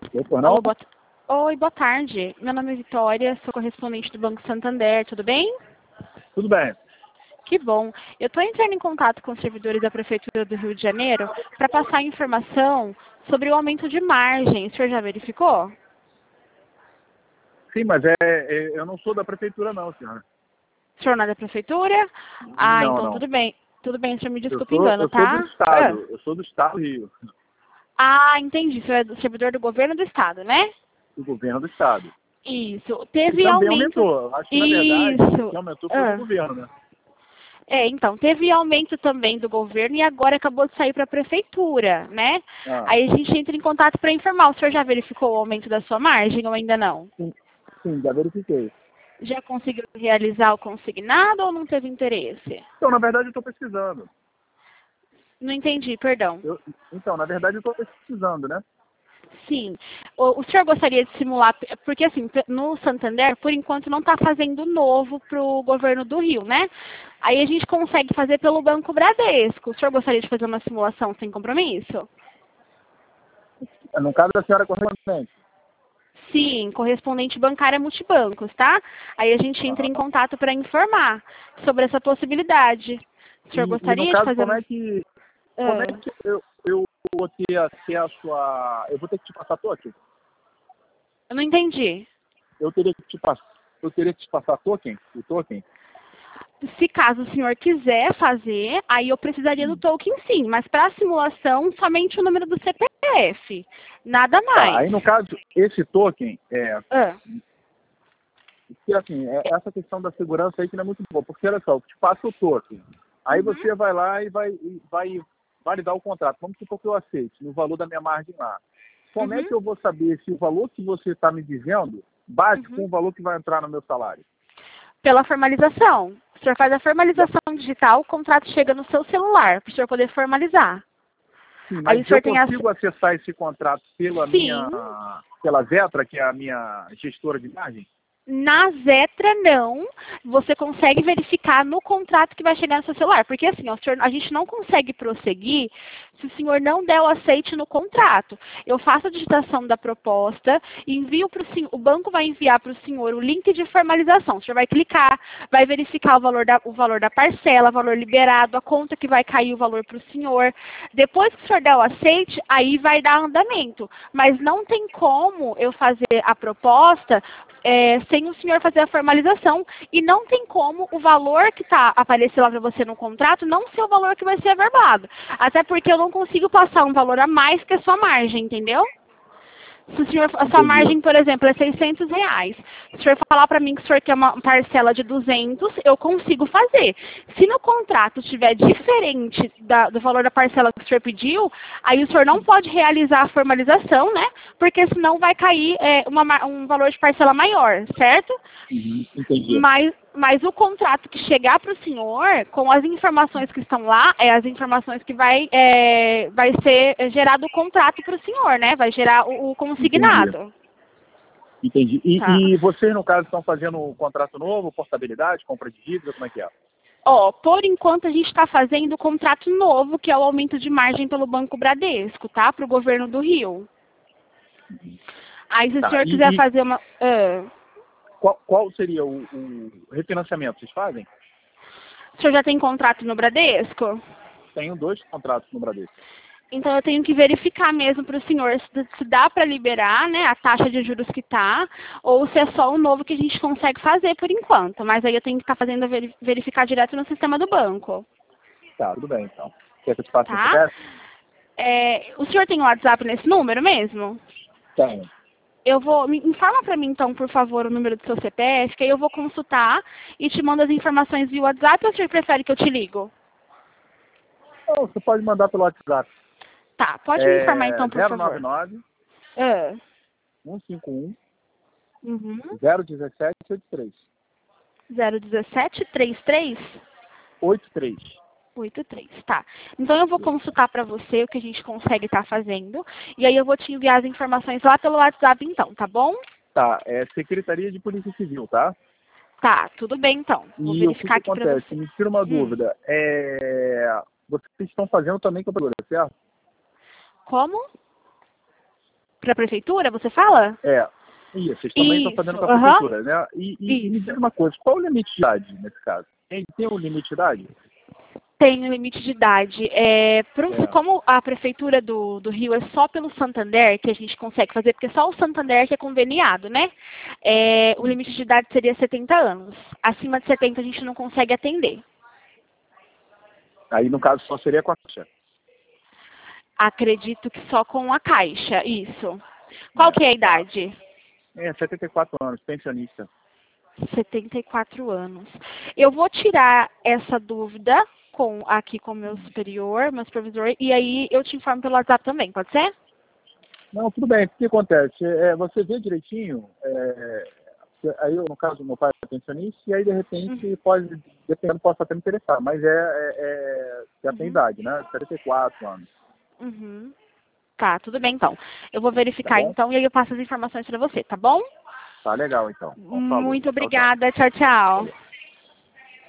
Depois não? Alô, Oi, boa tarde. Meu nome é Vitória, sou correspondente do Banco Santander, tudo bem? Tudo bem. Que bom. Eu estou entrando em contato com os servidores da Prefeitura do Rio de Janeiro para passar informação sobre o aumento de margem. O senhor já verificou? Sim, mas eu não sou da prefeitura não, senhora. O senhor não é da Prefeitura? Ah, Não, então não. tudo bem. Tudo bem, o senhor me Eu desculpe o sou, engano, eu sou do tá? Estado. Eu sou do Estado do Rio. Ah, entendi. O senhor é do servidor do governo do Estado, né? Do governo do Estado. Isso. E Teve também aumento. aumentou. Acho que, na verdade, Isso. quem aumentou foi o governo, né? Então, teve aumento também do governo e agora acabou de sair para a prefeitura, né? Ah, Aí a gente entra em contato para informar. O senhor já verificou o aumento da sua margem ou ainda não? sim, já verifiquei. Já conseguiu realizar o consignado ou não teve interesse? Então, na verdade, eu estou pesquisando. Não entendi, perdão. Então, na verdade, eu estou pesquisando, né? Sim. O senhor gostaria de simular, porque assim, no Santander, por enquanto, não está fazendo novo para o governo do Rio, né? Aí a gente consegue fazer pelo Banco Bradesco. O senhor gostaria de fazer uma simulação sem compromisso? No caso da senhora correspondente. Sim, correspondente bancária multibancos, tá? Aí a gente entra Aham. em contato para informar sobre essa possibilidade. O senhor E no gostaria de caso, fazer como uma... é que Ah, eu vou ter acesso a... Eu vou ter que te passar token? eu não entendi. Eu teria que te passar token? O token? Se caso o senhor quiser fazer, aí eu precisaria do token sim, mas para a simulação, somente o número do CPF. Nada Tá, mais. aí no caso, esse token, Ah, que assim, essa questão da segurança aí que não é muito boa, porque olha só, eu te passo o token, aí uhum, você vai lá e vai validar o contrato, vamos supor que eu aceite, no valor da minha margem lá. Como é uhum, que eu vou saber se o valor que você está me dizendo bate com uhum. o valor que vai entrar no meu salário? Pela formalização. O senhor faz a formalização digital, o contrato chega no seu celular, para o senhor poder formalizar. Sim, Aí mas o eu senhor tem acesso. consigo acessar esse contrato Sim. pela Vetra, que é a minha gestora de margem? Na Zetra, não. Você consegue verificar no contrato que vai chegar no seu celular. Porque assim, ó, a gente não consegue prosseguir se o senhor não der o aceite no contrato. Eu faço a digitação da proposta, envio para o senhor, o banco vai enviar para o senhor o link de formalização. O senhor vai clicar, vai verificar o valor da parcela, o valor liberado, a conta que vai cair o valor para o senhor. Depois que o senhor der o aceite, aí vai dar andamento. Mas não tem como eu fazer a proposta sem o senhor fazer a formalização. E não tem como o valor que está aparecendo lá para você no contrato não ser o valor que vai ser averbado. Até porque eu não consigo passar um valor a mais que a sua margem, entendeu? Se o senhor, a sua Entendi. margem, por exemplo, é R$ 600. Se o senhor falar para mim que o senhor quer uma parcela de 200, eu consigo fazer. Se no contrato estiver diferente do valor da parcela que o senhor pediu, aí o senhor não pode realizar a formalização, né? Porque senão vai cair um valor de parcela maior, certo? Uhum, entendi. Mas o contrato que chegar para o senhor, com as informações que estão lá, é as informações que vai ser gerado o contrato para o senhor, né? Vai gerar o Entendi. consignado. Entendi. Tá. E vocês, no caso, estão fazendo um contrato novo, portabilidade, compra de dívida, como é que é? Ó, por enquanto a gente está fazendo o contrato novo, que é o aumento de margem pelo Banco Bradesco, tá? Para o governo do Rio. Aí se o Tá. senhor quiser fazer uma... Qual seria o refinanciamento? Vocês fazem? o senhor já tem contrato no Bradesco? Tenho 2 contratos no Bradesco. Então eu tenho que verificar mesmo para o senhor se dá para liberar, né, a taxa de juros que está, ou se é só o novo que a gente consegue fazer por enquanto. Mas aí eu tenho que estar fazendo verificar direto no sistema do banco, Tá, tudo bem, então. Quer que eu te passe meu tá? CPF? O senhor tem um WhatsApp nesse número mesmo? Tenho. Informa para mim então, por favor, o número do seu CPF, que aí eu vou consultar e te mando as informações via WhatsApp, ou o senhor prefere que eu te ligo? Então, você pode mandar pelo WhatsApp. Tá, pode me informar então, por favor. 099 Ah, 151 uhum. 01783. 01733? 83. 83, tá. Então eu vou consultar para você o que a gente consegue estar fazendo. E aí eu vou te enviar as informações lá pelo WhatsApp então, tá bom? Tá, é Secretaria de Polícia Civil, tá? Tá, tudo bem então. Vou E o que verificar aqui para acontece? você. Me tira uma Hum, dúvida. Vocês estão fazendo também cobertura, certo? Como? Para a prefeitura, você fala? Isso, vocês também estão fazendo com a prefeitura, né? E me diz uma coisa, qual o limite de idade nesse caso? Tem um limite de idade? Tem um limite de idade. Como a prefeitura do Rio é só pelo Santander que a gente consegue fazer, porque só o Santander que é conveniado, né? O limite de idade seria 70 anos. Acima de 70 a gente não consegue atender. Aí, no caso, só seria com a Caixa. Acredito que só com a Caixa, isso. Qual que é a idade? 74 anos, pensionista. 74 anos. Eu vou tirar essa dúvida aqui com o meu superior, meu supervisor, e aí eu te informo pelo WhatsApp também, pode ser? Não, tudo bem. O que acontece? Você vê direitinho, aí no caso meu pai é pensionista, e aí de repente pode, dependendo, posso até me interessar, mas já tem idade, né? 74 anos. Tá, tudo bem então. Eu vou verificar Tá então e aí eu passo as informações para você, tá bom? Tá legal então. Muito obrigada, tchau, tchau.